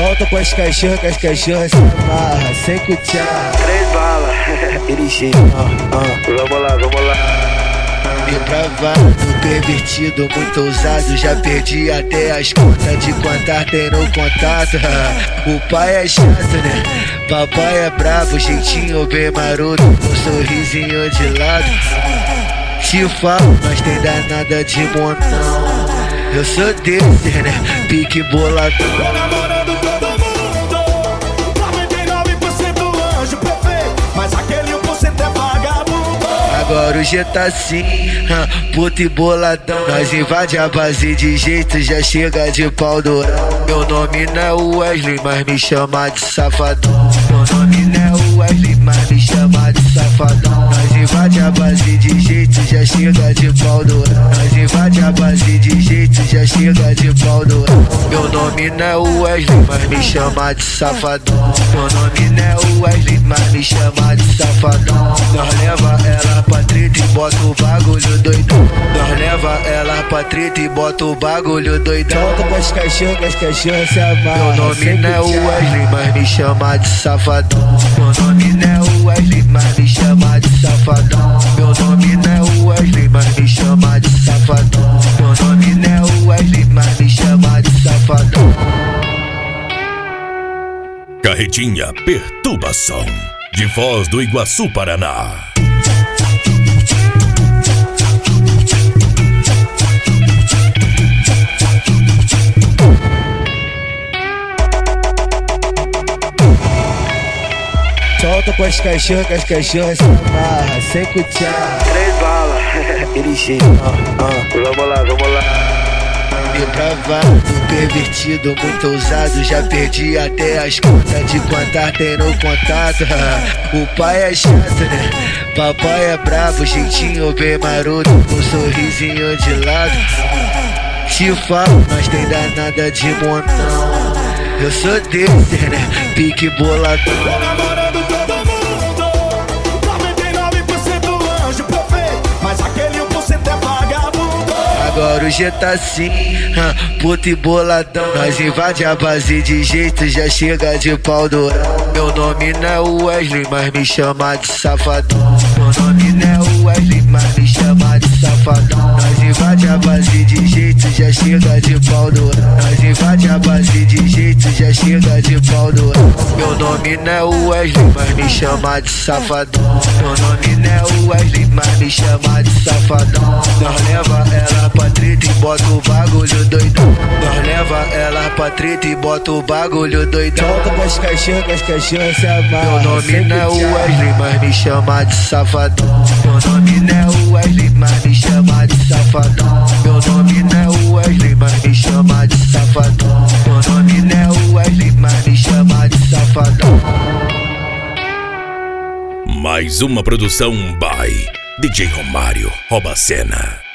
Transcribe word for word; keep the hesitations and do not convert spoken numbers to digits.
Volta com as cachorras, que as cachorras se amarra, sem cutear. Três balas. Aquele jeito, ó, ó. Vamos lá, vamos lá. Depravado, pervertido, muito ousado. Já perdi até as contas de quantas tem no contato. O pai é chato, né? Papai é bravo, jeitinho bem maroto, com sorrisinho de lado. Te falo, mas tem danada de montão. Eu sou desse, né? Pique boladão. Tô namorando todo mundo, noventa e nove por cento anjo perfeito, mas aquele um por cento é vagabundo. Agora o G tá assim, huh, puto e boladão. Nós invade a base de jeito, já chega de pau dourado. Meu nome não é o Wesley, mas me chama de safadão. Meu nome não é o Wesley, mas me chama de safadão. Nós invade a base de jeito, já chega de pau dourado. Nós invade a base de jeito, já chega de pau dourado. Meu nome não é o Wesley, mas me chama de safadão. Meu nome não é o Wesley, mas me chama de safadão. Nós leva ela pra treta e bota o bagulho doidão. Nós leva ela pra treta e bota o bagulho doidão. Volta com as cachorras, que as cachorras se amarra. Meu nome não é o Wesley, mas me chama de safadão. Meu nome não é o Wesley, mas me chama de safadão. Meu nome não é o Wesley, mas me chama de safadão. Meu nome não é o Wesley, mas me chama de safadão. Carretinha Perturbação, de Foz do Iguaçu, Paraná. Solta com as cachorras, que as cachorras se amarra, sem cutear. Três balas. Aquele jeito, ó, ó. Vamos lá, vamos lá. Depravado, pervertido, muito ousado. Já perdi até as contas de quantas tem no contato. O pai é chato, né? Papai é bravo, jeitinho bem maroto, com sorrisinho de lado. Te falo, mas tem danada de montão. Eu sou desse, né? Pique boladão. Tô namorando todo mundo, noventa e nove por cento anjo perfeito, mas aquele um por cento é vagabundo. Agora o G tá assim, huh, puto e boladão. Nós invade a base de jeito, já chega de pau dourado. Meu nome não é o Wesley, mas me chama de safadão. Meu nome não é o Wesley, mas me chama de safadão. Nós invade a base de jeito, já chega de pau dourado. Nós invade a base de jeito, já chega de pau dourado. Meu nome não é o Wesley, mas me chama de safadão. Meu nome não é o Wesley, mas me chama de safadão. Nós leva ela pra treta e bota o bagulho doidão. Nós leva ela pra treta e bota o bagulho doidão. Volta com as cachorras, que as cachorras se amarra. Meu nome não é o Wesley, mas me chama de safadão. Meu nome não é o Wesley, mas me chama de safadão. Meu nome não é o Wesley, mas me chama de safadão. Meu nome não é o Wesley, mas me chama de safadão. Mais uma produção by D J Romário Rouba Cena.